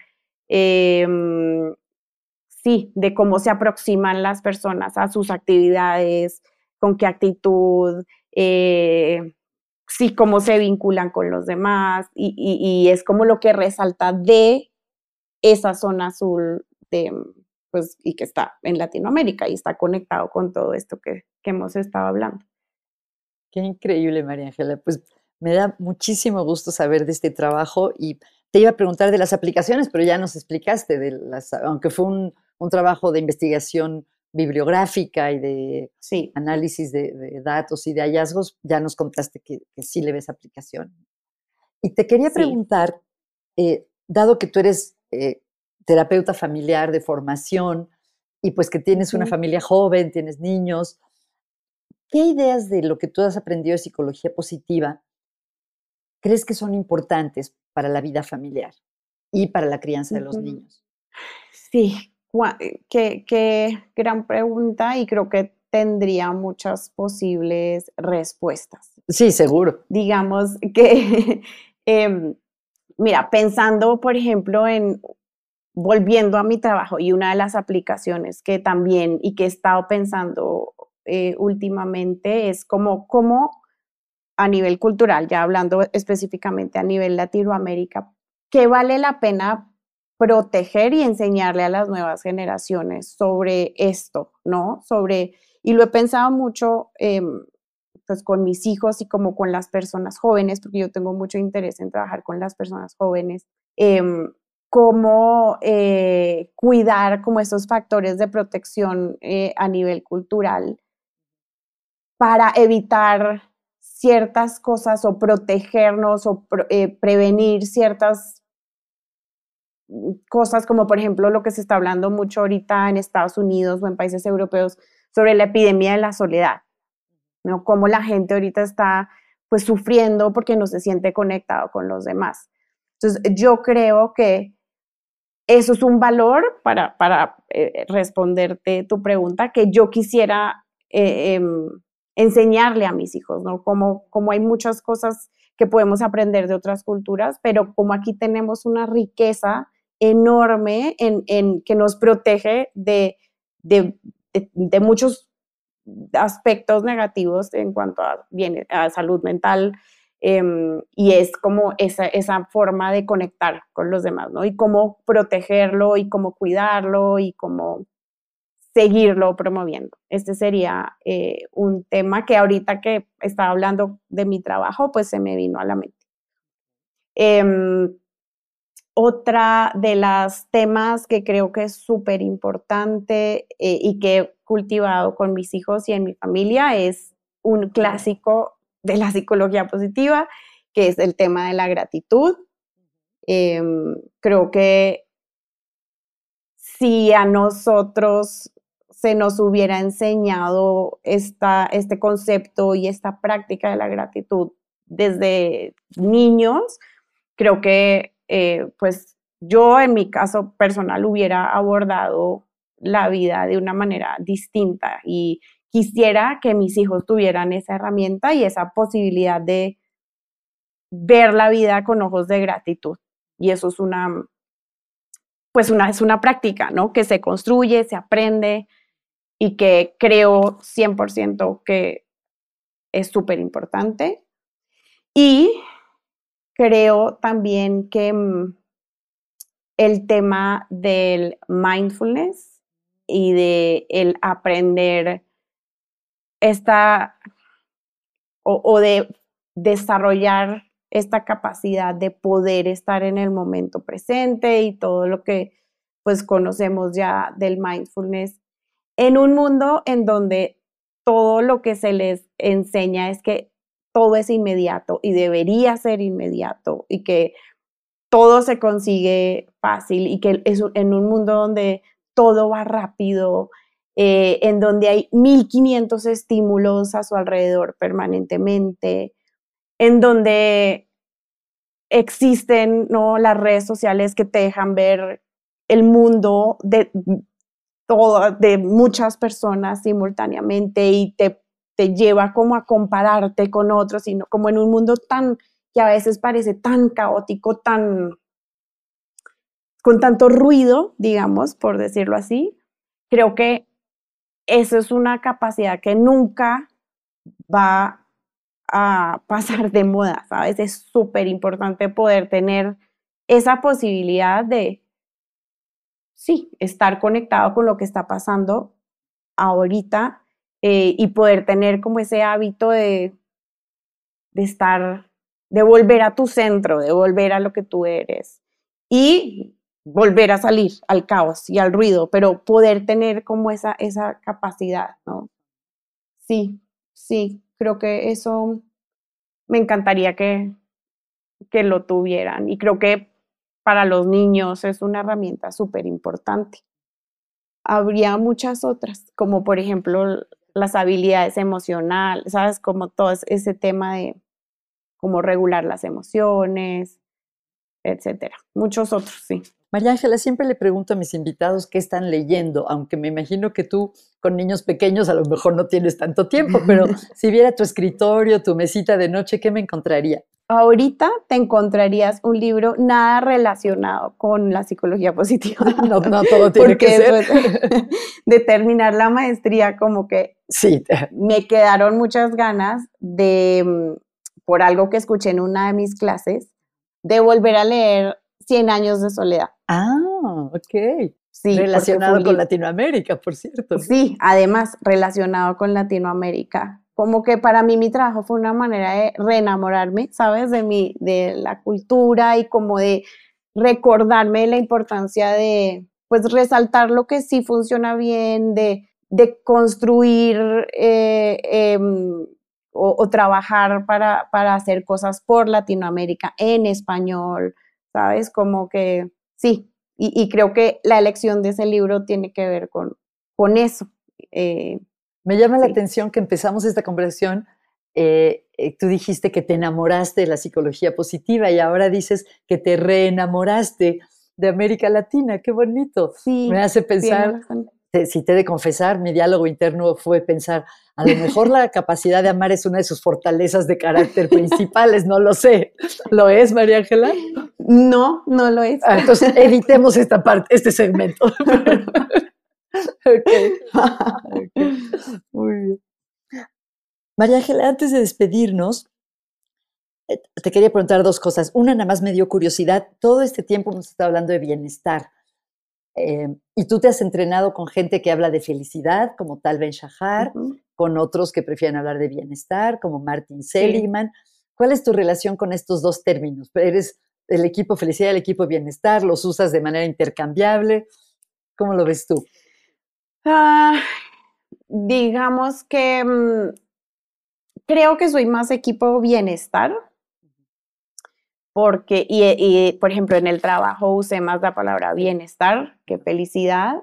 sí, de cómo se aproximan las personas a sus actividades, con qué actitud, sí, cómo se vinculan con los demás, y es como lo que resalta de esa zona azul de, pues, y que está en Latinoamérica y está conectado con todo esto que hemos estado hablando. Qué increíble, María Ángela. Pues me da muchísimo gusto saber de este trabajo y te iba a preguntar de las aplicaciones, pero ya nos explicaste aunque fue un trabajo de investigación bibliográfica y de Sí. análisis de datos y de hallazgos, ya nos contaste que sí le ves aplicación. Y te quería Sí. preguntar, dado que tú eres terapeuta familiar de formación y pues que tienes una familia joven, tienes niños, ¿qué ideas de lo que tú has aprendido de psicología positiva crees que son importantes para la vida familiar y para la crianza de los niños? Sí, qué gran pregunta y creo que tendría muchas posibles respuestas. Sí, seguro. Digamos que, em, mira, pensando, por ejemplo, volviendo a mi trabajo y una de las aplicaciones que también y que he estado pensando últimamente es cómo a nivel cultural, ya hablando específicamente a nivel Latinoamérica, ¿qué vale la pena proteger y enseñarle a las nuevas generaciones sobre esto, ¿no? Y lo he pensado mucho, pues con mis hijos y como con las personas jóvenes, porque yo tengo mucho interés en trabajar con las personas jóvenes, cómo cuidar como esos factores de protección a nivel cultural para evitar ciertas cosas o protegernos o prevenir ciertas cosas como por ejemplo lo que se está hablando mucho ahorita en Estados Unidos o en países europeos sobre la epidemia de la soledad, ¿no? Cómo la gente ahorita está pues sufriendo porque no se siente conectado con los demás. Entonces yo creo que eso es un valor para responderte tu pregunta que yo quisiera enseñarle a mis hijos, ¿no? Como hay muchas cosas que podemos aprender de otras culturas, pero como aquí tenemos una riqueza enorme en que nos protege de muchos aspectos negativos en cuanto a salud mental, y es como esa forma de conectar con los demás, ¿no? Y cómo protegerlo y cómo cuidarlo y cómo seguirlo promoviendo. Este sería un tema que ahorita que estaba hablando de mi trabajo, pues se me vino a la mente. Otra de las temas que creo que es súper importante y que he cultivado con mis hijos y en mi familia es un clásico de la psicología positiva, que es el tema de la gratitud. Creo que si a nosotros se nos hubiera enseñado este concepto y esta práctica de la gratitud desde niños, creo que pues yo en mi caso personal hubiera abordado la vida de una manera distinta y quisiera que mis hijos tuvieran esa herramienta y esa posibilidad de ver la vida con ojos de gratitud. Y eso es es una práctica, ¿no? Que se construye, se aprende y que creo 100% que es súper importante. Y creo también que el tema del mindfulness y de el aprender esta o de desarrollar esta capacidad de poder estar en el momento presente y todo lo que pues conocemos ya del mindfulness en un mundo en donde todo lo que se les enseña es que todo es inmediato y debería ser inmediato y que todo se consigue fácil y que es en un mundo donde todo va rápido, en donde hay 1500 estímulos a su alrededor permanentemente, en donde existen, ¿no?, las redes sociales que te dejan ver el mundo de muchas personas simultáneamente y te lleva como a compararte con otros, sino como en un mundo que a veces parece tan caótico, con tanto ruido, digamos, por decirlo así. Creo que eso es una capacidad que nunca va a pasar de moda, ¿sabes? Es súper importante poder tener esa posibilidad de, sí, estar conectado con lo que está pasando ahorita, y poder tener como ese hábito de volver a tu centro, de volver a lo que tú eres y volver a salir al caos y al ruido, pero poder tener como esa capacidad, ¿no? Sí, sí, creo que eso me encantaría que lo tuvieran, y creo que para los niños es una herramienta súper importante. Habría muchas otras, como por ejemplo las habilidades emocionales, ¿sabes? Como todo ese tema de cómo regular las emociones, etcétera. Muchos otros, sí. María Ángela, siempre le pregunto a mis invitados qué están leyendo, aunque me imagino que tú con niños pequeños a lo mejor no tienes tanto tiempo, pero si viera tu escritorio, tu mesita de noche, ¿qué me encontraría? Ahorita te encontrarías un libro nada relacionado con la psicología positiva. No, todo tiene que ser. Porque de terminar la maestría, como que sí, me quedaron muchas ganas de, por algo que escuché en una de mis clases, de volver a leer 100 años de soledad. Ah, ok. Sí, relacionado con Latinoamérica, por cierto. Sí, además relacionado con Latinoamérica. Como que para mí mi trabajo fue una manera de reenamorarme, ¿sabes? De la cultura, y como de recordarme la importancia de, pues, resaltar lo que sí funciona bien, de construir o trabajar para hacer cosas por Latinoamérica en español, ¿sabes? Como que sí. Y creo que la elección de ese libro tiene que ver con eso. Me llama la atención que empezamos esta conversación, tú dijiste que te enamoraste de la psicología positiva y ahora dices que te reenamoraste de América Latina. ¡Qué bonito! Sí, me hace pensar, si te he de confesar, mi diálogo interno fue pensar, a lo mejor la capacidad de amar es una de sus fortalezas de carácter principales, no lo sé. ¿Lo es, María Ángela? No, no lo es. Entonces, evitemos esta parte, este segmento. Okay. Muy bien. María Ángela, antes de despedirnos, te quería preguntar dos cosas. Una, nada más me dio curiosidad. Todo este tiempo hemos estado hablando de bienestar. Y tú te has entrenado con gente que habla de felicidad, como Tal Ben-Shahar, con otros que prefieren hablar de bienestar, como Martin Seligman. Sí. ¿Cuál es tu relación con estos dos términos? ¿Eres el equipo felicidad y el equipo bienestar? ¿Los usas de manera intercambiable? ¿Cómo lo ves tú? Digamos que creo que soy más equipo bienestar, porque, y por ejemplo, en el trabajo usé más la palabra bienestar que felicidad.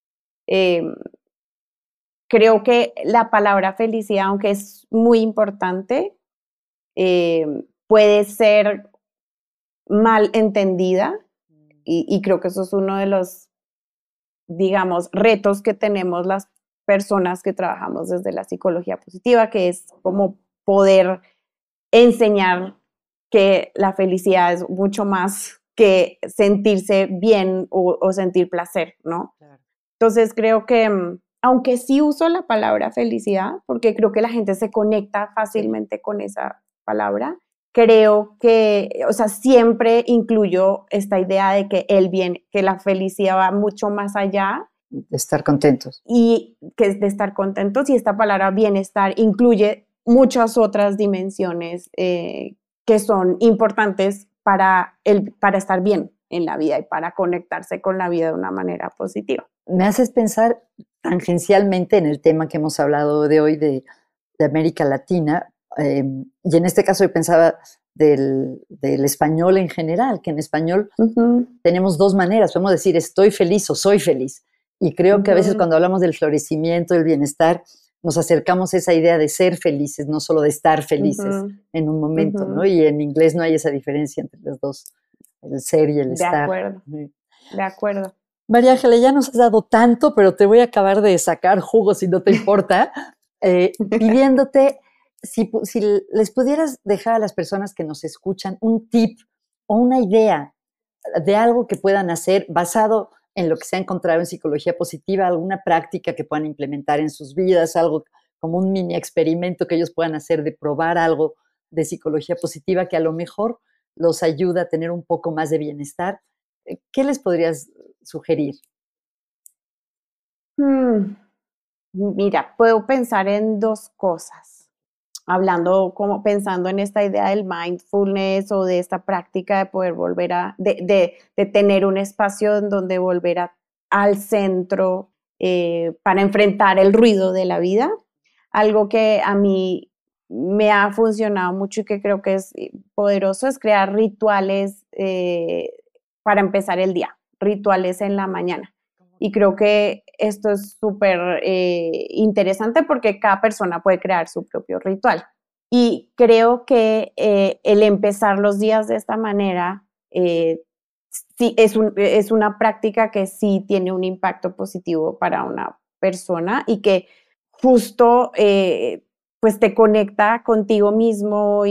Creo que la palabra felicidad, aunque es muy importante, puede ser mal entendida, y creo que eso es uno de los, digamos, retos que tenemos las personas que trabajamos desde la psicología positiva, que es como poder enseñar que la felicidad es mucho más que sentirse bien o sentir placer, ¿no? Claro. Entonces creo que, aunque sí uso la palabra felicidad, porque creo que la gente se conecta fácilmente con esa palabra, creo que, o sea, siempre incluyo esta idea de que que la felicidad va mucho más allá. De estar contentos. Y que es de estar contentos, y esta palabra bienestar incluye muchas otras dimensiones que son importantes para estar bien en la vida y para conectarse con la vida de una manera positiva. Me haces pensar tangencialmente en el tema que hemos hablado de hoy de América Latina, y en este caso yo pensaba del español en general, que en español tenemos dos maneras, podemos decir estoy feliz o soy feliz, Y creo que a veces cuando hablamos del florecimiento, del bienestar, nos acercamos a esa idea de ser felices, no solo de estar felices en un momento, ¿no? Y en inglés no hay esa diferencia entre los dos, el ser y el estar. De acuerdo. María Ángela, ya nos has dado tanto, pero te voy a acabar de sacar jugo si no te importa, pidiéndote si les pudieras dejar a las personas que nos escuchan un tip o una idea de algo que puedan hacer basado en lo que se ha encontrado en psicología positiva, alguna práctica que puedan implementar en sus vidas, algo como un mini experimento que ellos puedan hacer de probar algo de psicología positiva que a lo mejor los ayuda a tener un poco más de bienestar. ¿Qué les podrías sugerir? Mira, puedo pensar en dos cosas. Pensando en esta idea del mindfulness o de esta práctica de poder volver de tener un espacio en donde volver al centro para enfrentar el ruido de la vida. Algo que a mí me ha funcionado mucho y que creo que es poderoso es crear rituales para empezar el día, rituales en la mañana. Y creo que esto es súper interesante porque cada persona puede crear su propio ritual. Y creo que el empezar los días de esta manera sí, es una práctica que sí tiene un impacto positivo para una persona y que justo pues te conecta contigo mismo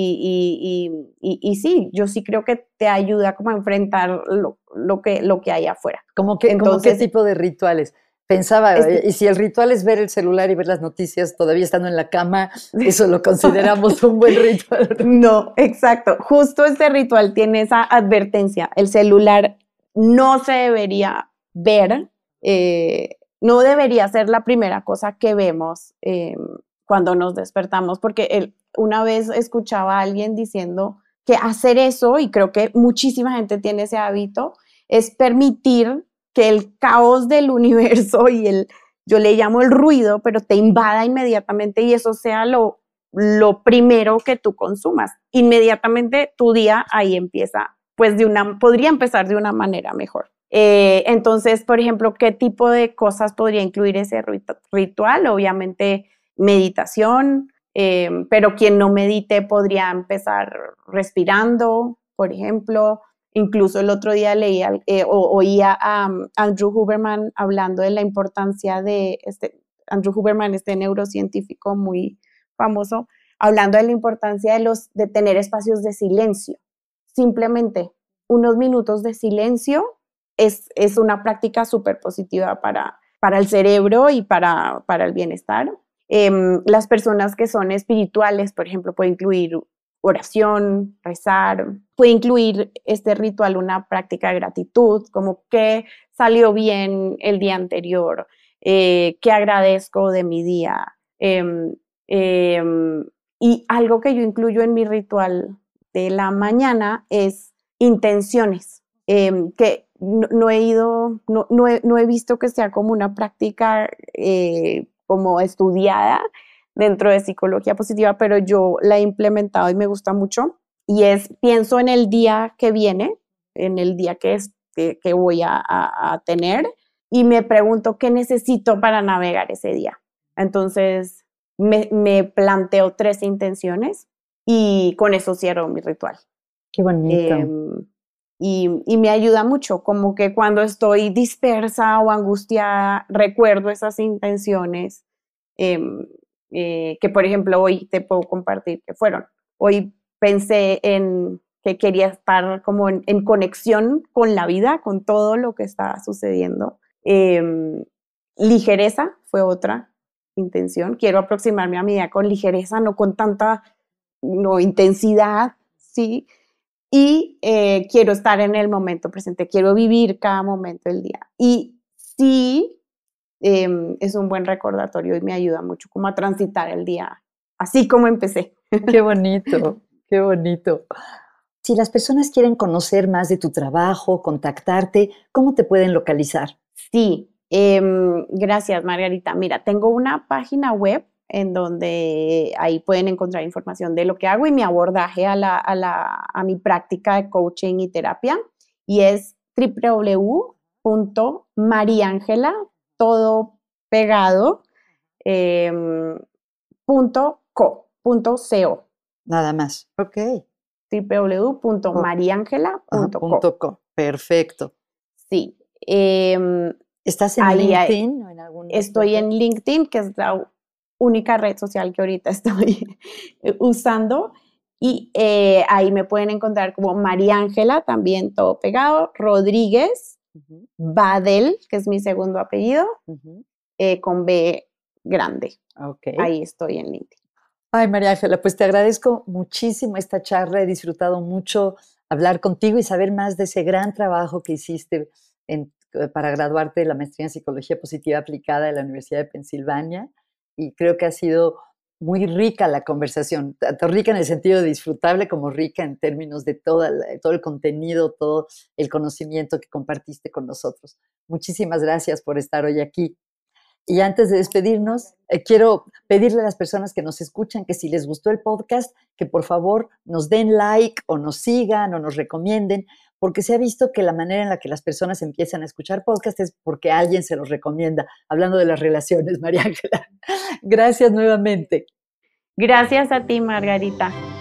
y sí, yo sí creo que te ayuda como a enfrentar lo que hay afuera. ¿Cómo qué tipo de rituales? Pensaba, y si el ritual es ver el celular y ver las noticias todavía estando en la cama, eso lo consideramos un buen ritual. No, exacto. Justo este ritual tiene esa advertencia. El celular no se debería ver, no debería ser la primera cosa que vemos cuando nos despertamos, porque una vez escuchaba a alguien diciendo que hacer eso, y creo que muchísima gente tiene ese hábito, es permitir que el caos del universo y yo le llamo el ruido, pero te invada inmediatamente y eso sea lo primero que tú consumas. Inmediatamente tu día ahí empieza, pues podría empezar de una manera mejor. Entonces, por ejemplo, ¿qué tipo de cosas podría incluir ese ritual? Obviamente meditación, pero quien no medite podría empezar respirando, por ejemplo. Incluso el otro día oía a Andrew Huberman hablando de la importancia de Andrew Huberman, este neurocientífico muy famoso, hablando de la importancia de tener espacios de silencio. Simplemente unos minutos de silencio es una práctica súper positiva para el cerebro y para el bienestar. Las personas que son espirituales, por ejemplo, puede incluir oración, rezar, puede incluir este ritual una práctica de gratitud, como qué salió bien el día anterior, qué agradezco de mi día. Y algo que yo incluyo en mi ritual de la mañana es intenciones, que no he visto que sea como una práctica como estudiada dentro de psicología positiva, pero yo la he implementado y me gusta mucho. Y pienso en el día que viene, en el día que voy a tener, y me pregunto qué necesito para navegar ese día. Entonces, me planteo 3 intenciones y con eso cierro mi ritual. Qué bonito. Y me ayuda mucho, como que cuando estoy dispersa o angustiada, recuerdo esas intenciones que, por ejemplo, hoy te puedo compartir que fueron. Hoy pensé en que quería estar como en conexión con la vida, con todo lo que está sucediendo. Ligereza fue otra intención. Quiero aproximarme a mi día con ligereza, no con tanta intensidad, ¿sí? Y quiero estar en el momento presente, quiero vivir cada momento del día. Y sí, es un buen recordatorio y me ayuda mucho como a transitar el día, así como empecé. Qué bonito, qué bonito. Si las personas quieren conocer más de tu trabajo, contactarte, ¿cómo te pueden localizar? Sí, gracias, Margarita. Mira, tengo una página web en donde ahí pueden encontrar información de lo que hago y mi abordaje a mi práctica de coaching y terapia, y es www.margaritamayo.com. www.mariangela, todo pegado, .co. Nada más. Ok. www.mariangela.co. Perfecto. Sí. ¿Estás en LinkedIn o en alguna Estoy otra? en LinkedIn, que es la única red social que ahorita estoy usando. Y ahí me pueden encontrar como Mariángela, también todo pegado, Rodríguez, Badel, que es mi segundo apellido, con B grande. Okay. Ahí estoy en LinkedIn. Ay, María Ángela, pues te agradezco muchísimo esta charla. He disfrutado mucho hablar contigo y saber más de ese gran trabajo que hiciste para graduarte de la maestría en Psicología Positiva Aplicada de la Universidad de Pensilvania. Y creo que ha sido muy rica la conversación, tanto rica en el sentido de disfrutable como rica en términos de todo el contenido, todo el conocimiento que compartiste con nosotros. Muchísimas gracias por estar hoy aquí. Y antes de despedirnos, quiero pedirle a las personas que nos escuchan que si les gustó el podcast, que por favor nos den like o nos sigan o nos recomienden, porque se ha visto que la manera en la que las personas empiezan a escuchar podcast es porque alguien se los recomienda. Hablando de las relaciones, María Ángela. Gracias nuevamente. Gracias a ti, Margarita.